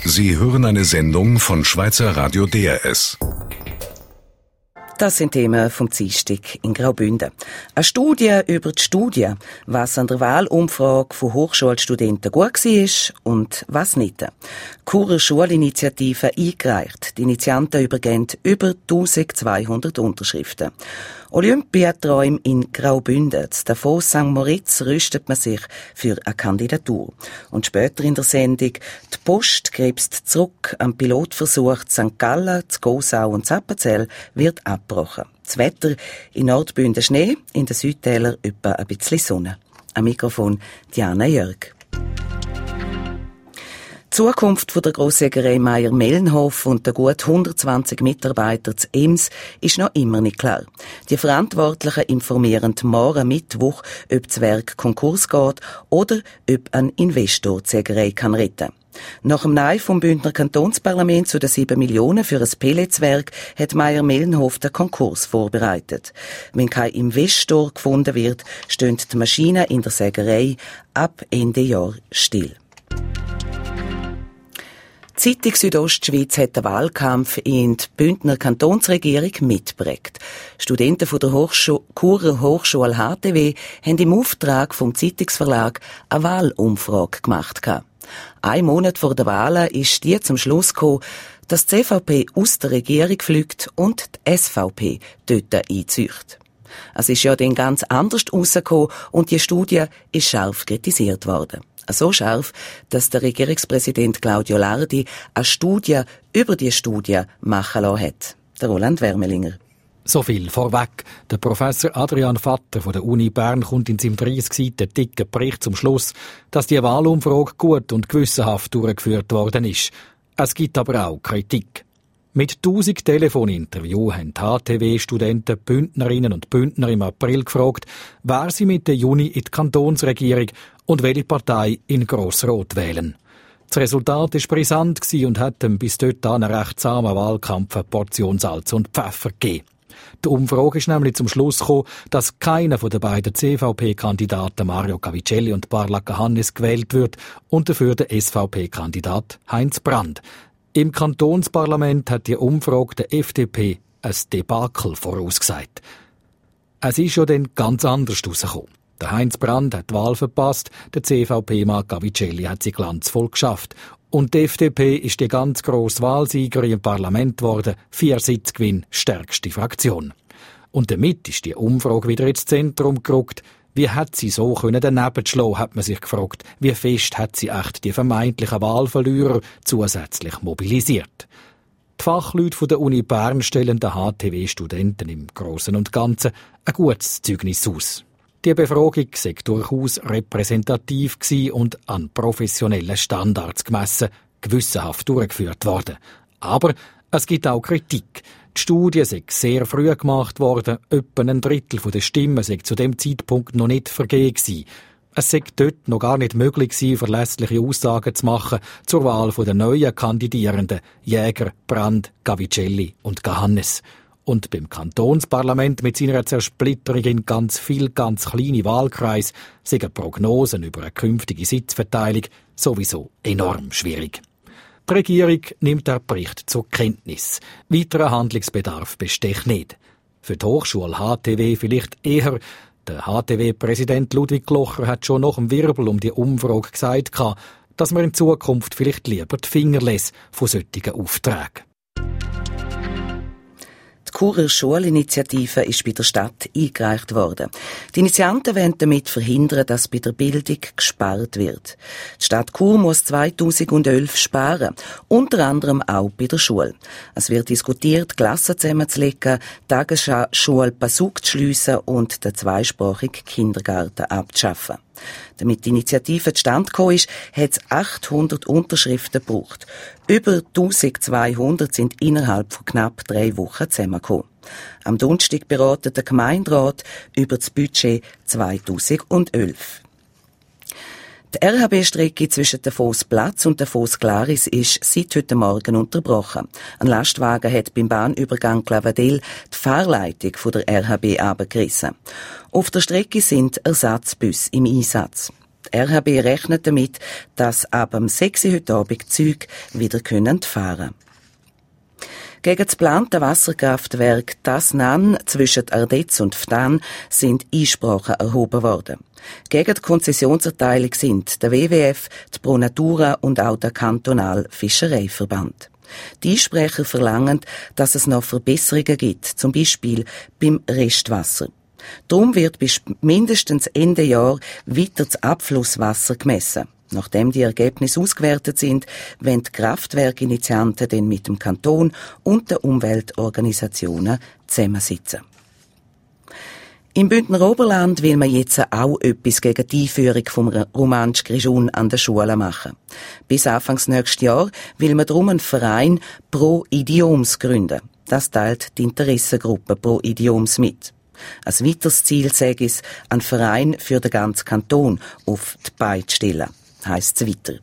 Sie hören eine Sendung von Schweizer Radio DRS. Das sind Themen vom Dienstag in Graubünden. Eine Studie über die Studie, was an der Wahlumfrage von Hochschulstudenten gut war und was nicht. Churer Schulinitiative eingereicht. Die Initianten übergeben über 1200 Unterschriften. Olympiaträume in Graubünden. In Davos St. Moritz rüstet man sich für eine Kandidatur. Und später in der Sendung die Post gräbst zurück am Pilotversuch St. Gallen, Gosau und Appenzell wird abgebrochen. Das Wetter in Nordbünden Schnee, in den Südtälern etwa ein bisschen Sonne. Am Mikrofon Diana Jörg. Die Zukunft der Grossjägerei Mayr-Melnhof und der gut 120 Mitarbeiter zu Ems ist noch immer nicht klar. Die Verantwortlichen informieren morgen Mittwoch, ob das Werk Konkurs geht oder ob ein Investor die Jägerei kann retten. Nach dem Nein vom Bündner Kantonsparlament zu den 7 Millionen für ein Pelletswerk hat Mayr-Melnhof den Konkurs vorbereitet. Wenn kein Investor gefunden wird, stehen die Maschinen in der Sägerei ab Ende Jahr still. Die Zeitung Südostschweiz hat den Wahlkampf in die Bündner Kantonsregierung mitgeprägt. Studenten von der Churer Hochschule HTW haben im Auftrag vom Zeitungsverlag eine Wahlumfrage gemacht. Ein Monat vor der Wahlen ist die zum Schluss gekommen, dass die CVP aus der Regierung fliegt und die SVP dort einzieht. Es ist ja dann ganz anders rausgekommen und die Studie ist scharf kritisiert worden. So scharf, dass der Regierungspräsident Claudio Lardi eine Studie über die Studie machen lassen hat. Der Roland Wermelinger. So viel vorweg. Der Professor Adrian Vatter von der Uni Bern kommt in seinem 30 Seiten dicken Bericht zum Schluss, dass die Wahlumfrage gut und gewissenhaft durchgeführt worden ist. Es gibt aber auch Kritik. Mit 1000 Telefoninterviews haben HTW-Studenten Bündnerinnen und Bündner im April gefragt, wer sie mit der Juni in die Kantonsregierung und welche Partei in Grossrot wählen. Das Resultat war brisant und hat dem bis dort einen recht zahmen Wahlkampf eine Portion Salz und Pfeffer gegeben. Die Umfrage ist nämlich zum Schluss gekommen, dass keiner von den beiden CVP-Kandidaten Mario Cavicelli und Barla Hannes gewählt wird und dafür der SVP-Kandidat Heinz Brand. Im Kantonsparlament hat die Umfrage der FDP ein Debakel vorausgesagt. Es ist ja dann ganz anders herausgekommen. Der Heinz Brand hat die Wahl verpasst, der CVP-Mann Cavicelli hat sie glanzvoll geschafft. Und die FDP ist die ganz grosse Wahlsiegerin im Parlament geworden, 4 Sitzgewinn, stärkste Fraktion. Und damit ist die Umfrage wieder ins Zentrum gerückt. Wie hat sie so daneben schlagen, hat man sich gefragt. Wie fest hat sie echt die vermeintlichen Wahlverlierer zusätzlich mobilisiert? Die Fachleute von der Uni Bern stellen den HTW-Studenten im Großen und Ganzen ein gutes Zeugnis aus. Die Befragung sei durchaus repräsentativ gewesen und an professionellen Standards gemessen, gewissenhaft durchgeführt worden. Aber es gibt auch Kritik. Die Studie sei sehr früh gemacht worden, etwa ein Drittel der Stimmen sei zu dem Zeitpunkt noch nicht vergeben gewesen. Es sei dort noch gar nicht möglich gewesen, verlässliche Aussagen zu machen zur Wahl der neuen Kandidierenden Jäger, Brand, Cavicelli und Gahannes. Und beim Kantonsparlament mit seiner Zersplitterung in ganz viel ganz kleine Wahlkreise seien Prognosen über eine künftige Sitzverteilung sowieso enorm schwierig. Die Regierung nimmt den Bericht zur Kenntnis. Weiterer Handlungsbedarf besteht nicht. Für die Hochschule HTW vielleicht eher. Der HTW-Präsident Ludwig Glocher hat schon nach dem Wirbel um die Umfrage gesagt, dass man in Zukunft vielleicht lieber die Finger lässt von solchen Aufträgen. Die Churer Schulinitiative ist bei der Stadt eingereicht worden. Die Initianten wollen damit verhindern, dass bei der Bildung gespart wird. Die Stadt Chur muss 2011 sparen, unter anderem auch bei der Schule. Es wird diskutiert, Klassen zusammenzulegen, die Tagesschule Pasuk zu schliessen und den zweisprachigen Kindergarten abzuschaffen. Damit die Initiative zustande gekommen ist, hat es 800 Unterschriften gebraucht. Über 1200 sind innerhalb von knapp 3 Wochen zusammengekommen. Am Donnerstag beratet der Gemeinderat über das Budget 2011. Die RHB-Strecke zwischen Davos-Platz und Davos-Glaris ist seit heute Morgen unterbrochen. Ein Lastwagen hat beim Bahnübergang Clavadel die Fahrleitung von der RHB abgerissen. Auf der Strecke sind Ersatzbusse im Einsatz. Die RHB rechnet damit, dass ab dem 6 Uhr heute Abend die Züge wieder fahren können. Gegen das geplante Wasserkraftwerk Tasnan zwischen Ardez und Ftan sind Einsprachen erhoben worden. Gegen die Konzessionserteilung sind der WWF, die Pro Natura und auch der kantonale Fischereiverband. Die Einsprecher verlangen, dass es noch Verbesserungen gibt, zum Beispiel beim Restwasser. Darum wird bis mindestens Ende Jahr weiter das Abflusswasser gemessen. Nachdem die Ergebnisse ausgewertet sind, wollen die Kraftwerkinitianten dann mit dem Kanton und den Umweltorganisationen zusammensitzen. Im Bündner Oberland will man jetzt auch etwas gegen die Einführung vom Romansch Grischun an der Schule machen. Bis Anfangs nächstes Jahr will man darum einen Verein Pro Idioms gründen. Das teilt die Interessengruppe Pro Idioms mit. Ein weiteres Ziel sei es, einen Verein für den ganzen Kanton auf die Beine zu stellen, heisst es weiter.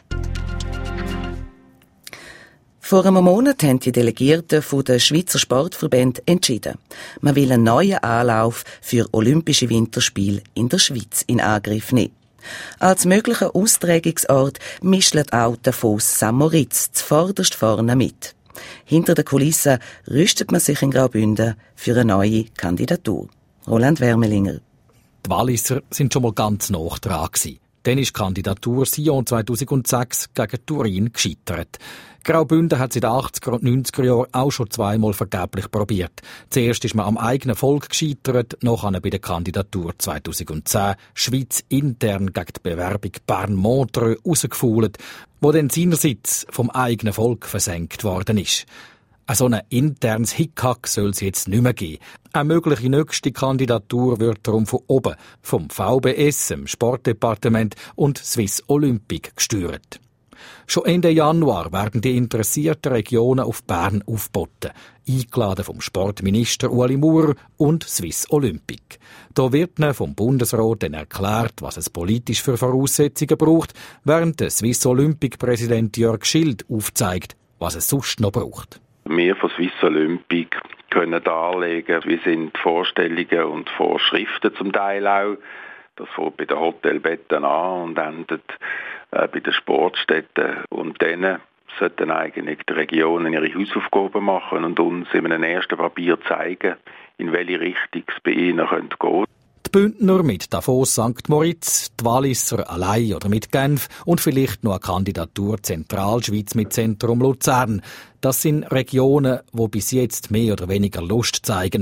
Vor einem Monat haben die Delegierten von den Schweizer Sportverbänden entschieden. Man will einen neuen Anlauf für Olympische Winterspiele in der Schweiz in Angriff nehmen. Als möglicher Austragungsort mischt auch der Foss St. Moritz zuvorderst vorne mit. Hinter der Kulisse rüstet man sich in Graubünden für eine neue Kandidatur. Roland Wermelinger. Die Walliser sind schon mal ganz nah dran gewesen. Dann ist die Kandidatur Sion 2006 gegen Turin gescheitert. Graubünden hat seit den 80er und 90er Jahren auch schon zweimal vergeblich probiert. Zuerst ist man am eigenen Volk gescheitert, nachher bei der Kandidatur 2010 Schweiz intern gegen die Bewerbung Bern-Montreux rausgefault, wo dann seinerseits vom eigenen Volk versenkt worden ist. So ein internes Hickhack soll es jetzt nicht mehr geben. Eine mögliche nächste Kandidatur wird darum von oben, vom VBS, dem Sportdepartement und Swiss Olympic gesteuert. Schon Ende Januar werden die interessierten Regionen auf Bern aufgeboten, eingeladen vom Sportminister Ueli Maurer und Swiss Olympic. Da wird ihnen vom Bundesrat dann erklärt, was es politisch für Voraussetzungen braucht, während der Swiss Olympic-Präsident Jörg Schild aufzeigt, was es sonst noch braucht. Wir von Swiss Olympic können darlegen, wie sind die Vorstellungen und Vorschriften zum Teil auch. Das fängt bei den Hotelbetten an und endet bei den Sportstätten. Und dann sollten eigentlich die Regionen ihre Hausaufgaben machen und uns in einem ersten Papier zeigen, in welche Richtung es bei ihnen gehen könnte. Die Bündner mit Davos St. Moritz, die Walliser allein oder mit Genf und vielleicht noch eine Kandidatur Zentralschweiz mit Zentrum Luzern. Das sind Regionen, die bis jetzt mehr oder weniger Lust zeigen,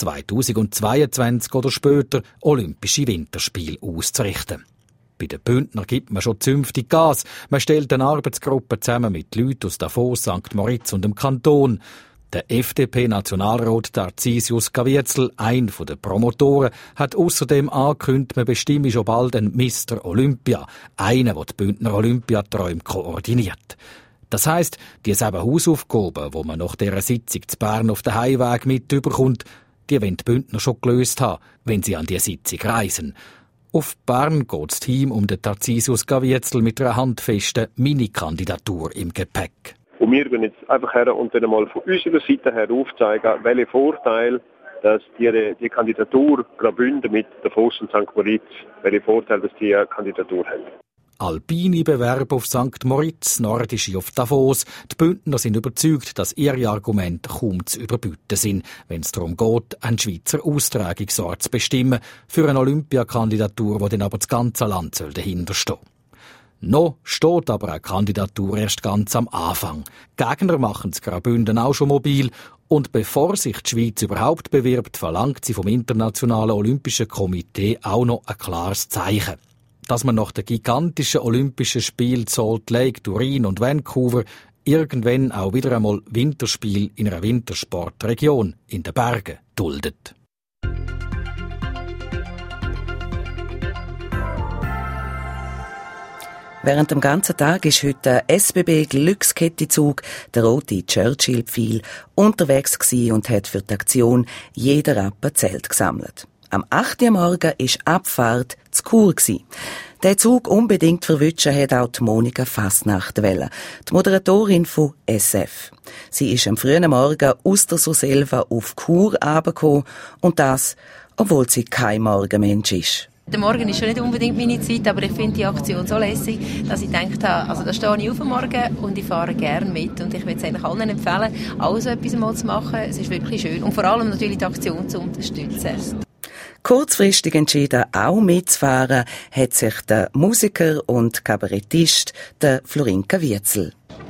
2022 oder später Olympische Winterspiele auszurichten. Bei den Bündner gibt man schon zünftig Gas. Man stellt eine Arbeitsgruppe zusammen mit Leuten aus Davos, St. Moritz und dem Kanton. Der FDP-Nationalrat Tarcisius Caviezel, einer der Promotoren, hat außerdem angekündigt, man bestimme schon bald einen Mr. Olympia, einen, der die Bündner Olympiaträume koordiniert. Das heisst, die 7 Hausaufgaben, die man nach dieser Sitzung zu Bern auf den Heimweg mitüberkommt, die wollen die Bündner schon gelöst haben, wenn sie an die Sitzung reisen. Auf Bern geht das Team um den Tarcisius Caviezel mit einer handfesten Mini-Kandidatur im Gepäck. Und wir gehen jetzt einfach her und dann mal von unserer Seite her aufzeigen, welche Vorteile dass die Kandidatur Graubünden mit Davos und St. Moritz, welche Vorteile dass die Kandidatur hat. Alpine Bewerber auf St. Moritz, nordische auf Davos. Die Bündner sind überzeugt, dass ihre Argumente kaum zu überbieten sind, wenn es darum geht, einen Schweizer Austragungsort zu bestimmen für eine Olympiakandidatur, wo dann aber das ganze Land dahinter stehen. Noch steht aber eine Kandidatur erst ganz am Anfang. Gegner machen das Graubünden auch schon mobil. Und bevor sich die Schweiz überhaupt bewirbt, verlangt sie vom Internationalen Olympischen Komitee auch noch ein klares Zeichen. Dass man nach den gigantischen Olympischen Spielen Salt Lake, Turin und Vancouver irgendwann auch wieder einmal Winterspiel in einer Wintersportregion in den Bergen duldet. Während dem ganzen Tag ist heute der SBB-Glückskette-Zug, der rote Churchill-Pfeil, unterwegs gewesen und hat für die Aktion jeder Rappen Zelt gesammelt. Am 8. Uhr morgen war Abfahrt zu Chur gewesen. Den Zug unbedingt verwutschen hat auch die Monika Fasnacht wollen, die Moderatorin von SF. Sie ist am frühen Morgen aus der Surselva auf Chur runtergekommen und das, obwohl sie kein Morgenmensch ist. Der Morgen ist schon nicht unbedingt meine Zeit, aber ich finde die Aktion so lässig, dass ich gedacht habe, also da stehe ich auf am Morgen und ich fahre gerne mit. Und ich würde es eigentlich allen empfehlen, auch so etwas mal zu machen. Es ist wirklich schön. Und vor allem natürlich die Aktion zu unterstützen. Kurzfristig entschieden, auch mitzufahren, hat sich der Musiker und Kabarettist, der Florinka Wietzel.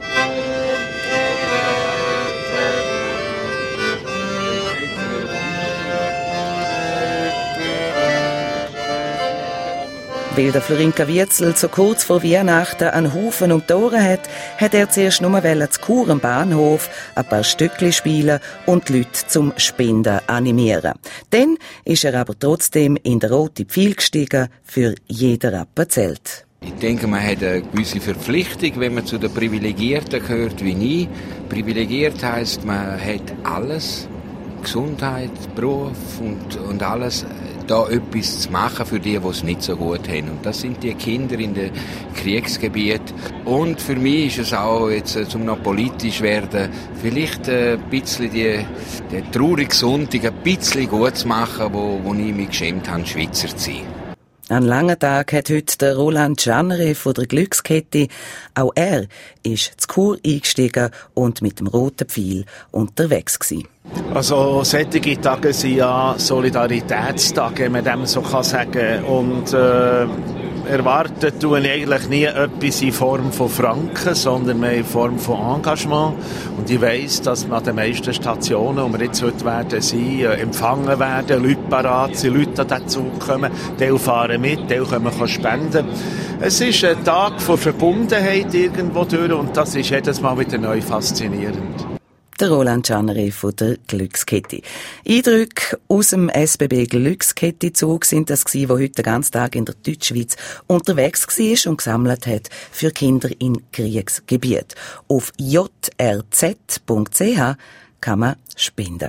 Weil der Florinka Wietzel so kurz vor Weihnachten einen Haufen um die Ohren hat er zuerst nur zu Chur am Bahnhof ein paar Stückchen spielen und die Leute zum Spenden animieren. Dann ist er aber trotzdem in den roten Pfeil gestiegen, für jeden Rappen zählt. Ich denke, man hat eine gewisse Verpflichtung, wenn man zu den Privilegierten gehört wie ich. Privilegiert heisst, man hat alles. Gesundheit, Beruf und alles, da etwas zu machen für die es nicht so gut haben. Und das sind die Kinder in den Kriegsgebieten. Und für mich ist es auch, jetzt zum noch politisch werden, vielleicht ein bisschen den traurigen Sonntag ein bisschen gut zu machen, wo ich mich geschämt habe, Schweizer zu sein. An langen Tag hat heute der Roland Giannere von der Glückskette. Auch er ist zu Chur eingestiegen und mit dem roten Pfeil unterwegs gewesen. Also solche Tage sind ja Solidaritätstage, wenn man dem so sagen kann. Und erwartet tue ich eigentlich nie etwas in Form von Franken, sondern mehr in Form von Engagement. Und ich weiss, dass man an den meisten Stationen, wo wir jetzt heute werden sein, empfangen werden, Leute parat sind, Leute dazukommen, Teil fahren mit, Teil können spenden. Es ist ein Tag von Verbundenheit irgendwo durch und das ist jedes Mal wieder neu faszinierend. Der Roland Giannere von der Glückskette. Eindrücke aus dem SBB Glückskette-Zug sind das gewesen, wo heute den ganzen Tag in der Deutschschweiz unterwegs war und gesammelt hat für Kinder in Kriegsgebiet. Auf jrz.ch kann man spenden.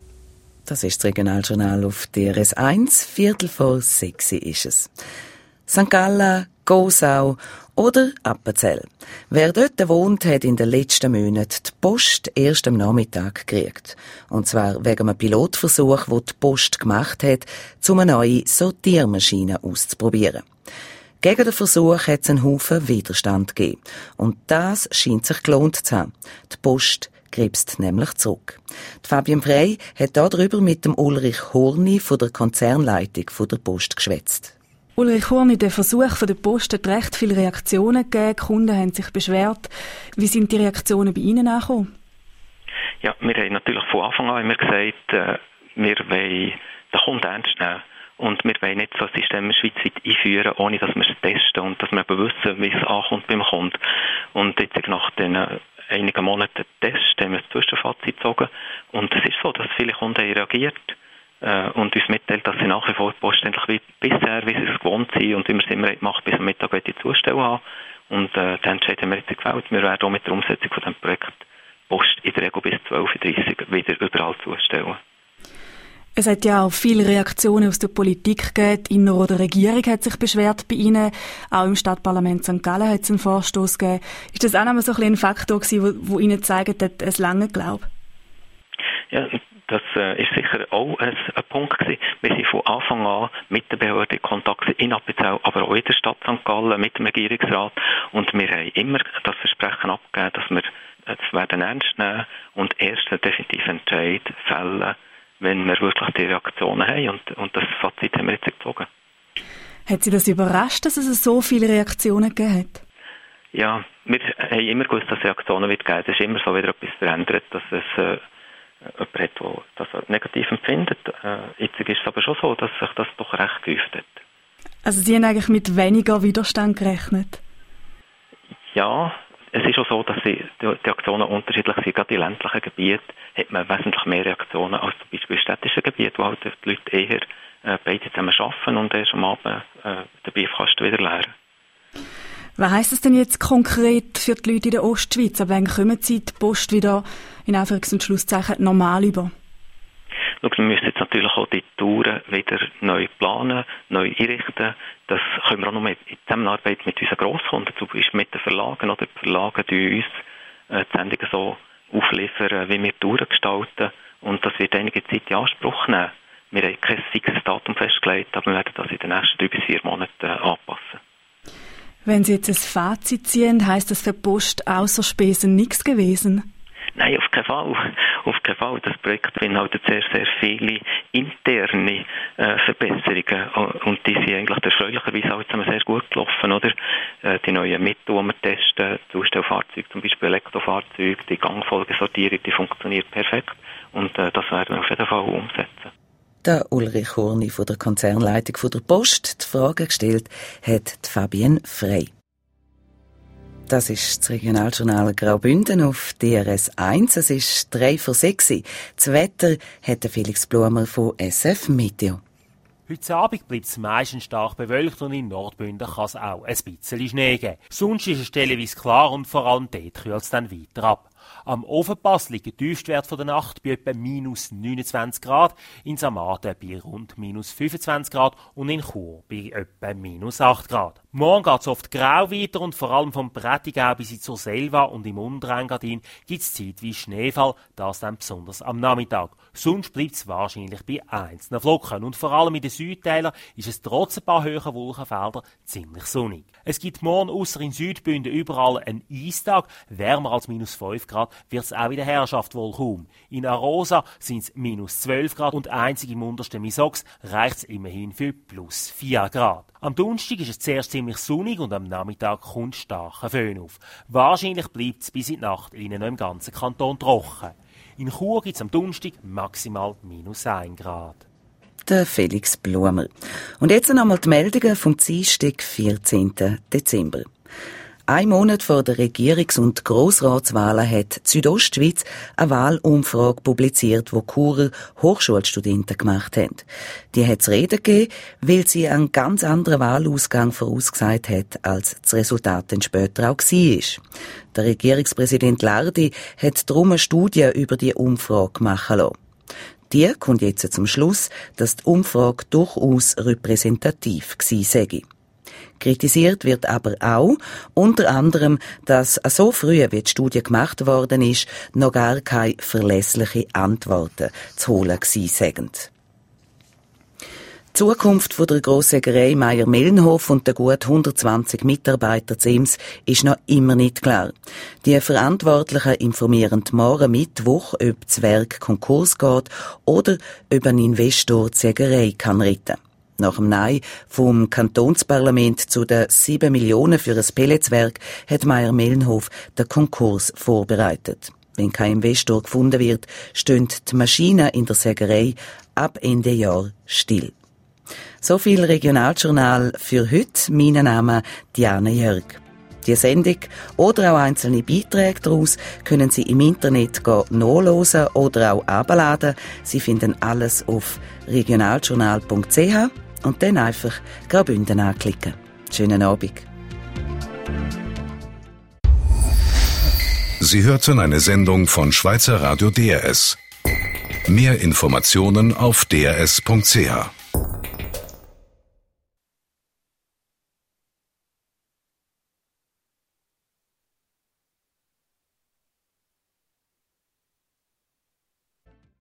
Das ist das Regionaljournal auf DRS 1, 5:45 ist es. St. Gallen, Gosau oder Appenzell. Wer dort wohnt, hat in den letzten Monaten die Post erst am Nachmittag gekriegt. Und zwar wegen einem Pilotversuch, den die Post gemacht hat, um eine neue Sortiermaschine auszuprobieren. Gegen den Versuch hat es einen Haufen Widerstand gegeben. Und das scheint sich gelohnt zu haben. Die Post gräbst nämlich zurück. Die Fabienne Frey hat darüber mit dem Ulrich Horni von der Konzernleitung von der Post geschwätzt. Ulrich Horni, der Versuch von der Post hat recht viele Reaktionen gegeben. Die Kunden haben sich beschwert. Wie sind die Reaktionen bei Ihnen angekommen? Ja, wir haben natürlich von Anfang an immer gesagt, wir wollen den Kunden ernst nehmen. Und wir wollen nicht so ein System schweizweit einführen, ohne dass wir es testen und dass wir wissen, wie es ankommt beim Kunden. Und jetzt nach den einigen Monaten Test haben wir das Zwischenfazit gezogen. Und es ist so, dass viele Kunden reagiert und uns mitteilt, dass sie nach wie vor die Post endlich wie bisher, wie sie es gewohnt sind und wie wir es immer gemacht bis am Mittag die Zustellen haben. Und den Entscheid haben wir jetzt gewählt. Wir werden auch mit der Umsetzung von diesem Projekt Post in der Regel bis 12:30 Uhr wieder überall zustellen. Es hat ja auch viele Reaktionen aus der Politik gegeben. Die Inner- oder Regierung hat sich beschwert bei Ihnen. Auch im Stadtparlament St. Gallen hat es einen Vorstoß gegeben. Ist das auch noch so ein Faktor gewesen, wo Ihnen zeigt, dass es lange glaubt? Ja, das ist sicher auch ein Punkt gewesen. Wir sind von Anfang an mit der Behörde in Kontakt in Appenzell, aber auch in der Stadt St. Gallen, mit dem Regierungsrat. Und wir haben immer das Versprechen abgegeben, dass wir es werden ernst nehmen und erst einen definitiven Entscheid fällen, wenn wir wirklich die Reaktionen haben. Und das Fazit haben wir jetzt gezogen. Hat Sie das überrascht, dass es so viele Reaktionen gegeben hat? Ja, wir haben immer gewusst, dass es Reaktionen wird geben. Es ist immer so wieder etwas verändert, dass es jemand hat, der das negativ empfindet. Jetzt ist es aber schon so, dass sich das doch recht gehäuft hat. Also Sie haben eigentlich mit weniger Widerstand gerechnet? Ja, es ist auch so, dass die Aktionen unterschiedlich sind. Gerade in ländlichen Gebieten hat man wesentlich mehr Reaktionen als zum Beispiel in städtischen Gebieten, wo halt die Leute eher beide zusammen arbeiten und erst am Abend den Briefkasten wieder leeren. Was heisst das denn jetzt konkret für die Leute in der Ostschweiz? Ab wann kommen Sie die Post wieder in Anführungs- und Schlusszeichen normal über? Wir müssen jetzt natürlich auch die Touren wieder neu planen, neu einrichten. Das können wir auch nur in Zusammenarbeit mit unseren Grosskunden, zum Beispiel mit den Verlagen. Oder die Verlage die uns die Sendungen so aufliefern, wie wir Touren gestalten. Und das wird einige Zeit in Anspruch nehmen. Wir haben kein fixes Datum festgelegt, aber wir werden das in den nächsten 3 bis 4 Monaten anpassen. Wenn Sie jetzt ein Fazit ziehen, heisst das für die Post außer Spesen nichts gewesen? Nein, auf keinen Fall. Auf keinen Fall. Das Projekt beinhaltet sehr, sehr viele interne Verbesserungen. Und die sind eigentlich erfreulicherweise auch zusammen sehr gut gelaufen, oder? Die neuen Mittel, die wir testen, Zustellfahrzeuge, zum Beispiel Elektrofahrzeuge, die Gangfolgesortierung, die funktioniert perfekt. Und das werden wir auf jeden Fall umsetzen. Der Ulrich Horni von der Konzernleitung von der Post. Die Frage gestellt hat die Fabienne Frey. Das ist das Regionaljournal Graubünden auf DRS 1. Es ist 5:03. Das Wetter hat Felix Blumer von SF Meteo. Heute Abend bleibt es meistens stark bewölkt und in Nordbünden kann es auch ein bisschen Schnee geben. Sonst ist es stellenweise klar und vor allem dort kühlt es dann weiter ab. Am Ofenpass liegt der Tiefstwert der Nacht bei etwa -29 Grad, in Samaten bei rund -25 Grad und in Chur bei etwa -8 Grad. Morgen geht es oft grau weiter und vor allem vom Prättigau bis zur Selva und im Unterengadin gibt es zeitweise Schneefall, das dann besonders am Nachmittag. Sonst bleibt es wahrscheinlich bei einzelnen Flocken und vor allem in den Südtälern ist es trotz ein paar hohen Wolkenfelder ziemlich sonnig. Es gibt morgen ausser in Südbünden überall einen Eistag, wärmer als -5 Grad wird es auch in der Herrschaft wohl kaum. In Arosa sind es -12 Grad und einzig im untersten Misox reicht es immerhin für +4 Grad. Am Donnerstag ist es zuerst ziemlich sonnig und am Nachmittag kommt starker Föhn auf. Wahrscheinlich bleibt es bis in die Nacht innen noch im ganzen Kanton trocken. In Chur gibt es am Donnerstag maximal -1 Grad. Der Felix Blumer. Und jetzt noch einmal die Meldungen vom Dienstag, 14. Dezember. Ein Monat vor der Regierungs- und Grossratswahlen hat die Südostschweiz eine Wahlumfrage publiziert, die Churer Hochschulstudenten gemacht haben. Die hat es Reden gegeben, weil sie einen ganz anderen Wahlausgang vorausgesagt hat, als das Resultat dann später auch war. Der Regierungspräsident Lardi hat darum eine Studie über die Umfrage machen lassen. Die kommt jetzt zum Schluss, dass die Umfrage durchaus repräsentativ gewesen sei. Kritisiert wird aber auch, unter anderem, dass so früh, wie die Studie gemacht worden ist, noch gar keine verlässlichen Antworten zu holen gewesen seien. Die Zukunft der Grossägerei Mayr-Melnhof und der gut 120 Mitarbeiter Zems ist noch immer nicht klar. Die Verantwortlichen informieren morgen Mittwoch, ob das Werk Konkurs geht oder ob ein Investor die Sägerei kann retten. Nach dem Nein vom Kantonsparlament zu den 7 Millionen für ein Pelletswerk hat Mayr-Melnhof den Konkurs vorbereitet. Wenn kein Investor gefunden wird, stehen die Maschinen in der Sägerei ab Ende Jahr still. So viel Regionaljournal für heute. Mein Name Diane Jörg. Die Sendung oder auch einzelne Beiträge daraus können Sie im Internet nachlesen oder auch abladen. Sie finden alles auf regionaljournal.ch und dann einfach Graubünden anklicken. Schönen Abend. Sie hörten eine Sendung von Schweizer Radio DRS. Mehr Informationen auf drs.ch.